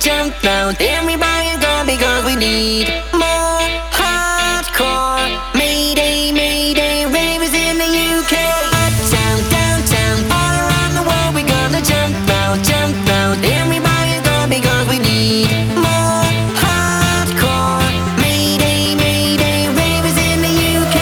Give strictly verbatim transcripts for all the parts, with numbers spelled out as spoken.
jump now. Everybody go because we need more hardcore. Mayday, mayday, ravers in the U K. Uptown, downtown, all around the world we gonna jump now, jump now. Everybody go because we need more hardcore. Mayday, mayday, ravers in the U K.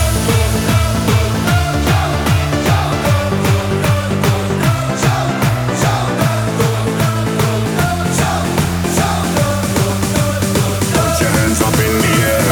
Put your hands up in the air.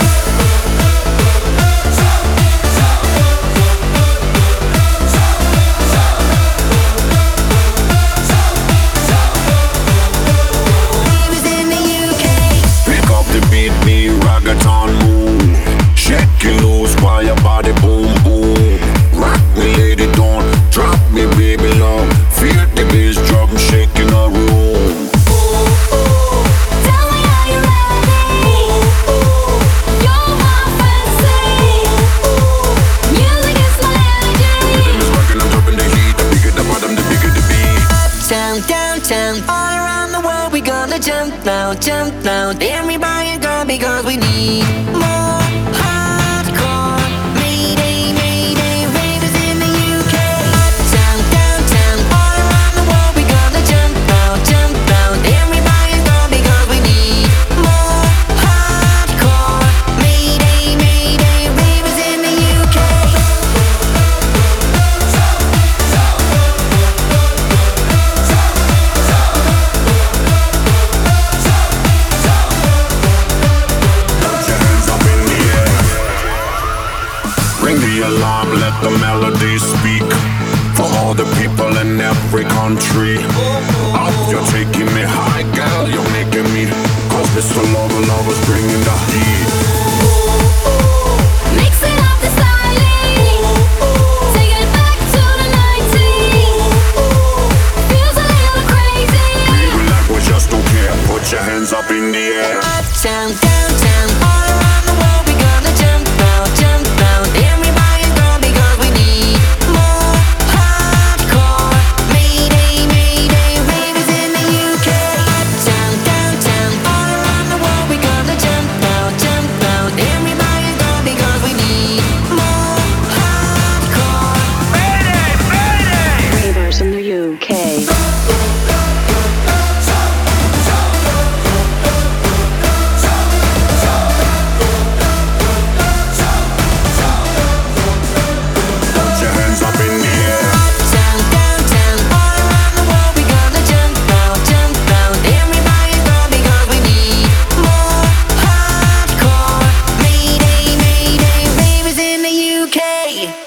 Ravers in the U K. Pick up the beat, me reggaeton move. Shake it loose while your body boom boom. Rock me, lady, don't drop me, baby, love. Feel the bass drum shaking the room. Tell me are you ready? You're my fancy. Music is my energy. Rhythm is rocking, I'm dropping the heat. The bigger the bottom, the bigger the beat. Uptown, downtown, all around the world we gonna jump now, jump now. Everybody go because we need more hardcore. Mayday, mayday, ravers in the U K. Uptown, downtown, all around the world we gonna jump now, jump now. Everybody go because we need more hardcore. Mayday, mayday, ravers in the U K. Put your hands up in the air. Ring the alarm, let the melody speak. For all the people in every country. Up, you're taking me high, girl, you're making me. Cause Mister Lover Lover's bringing the heat.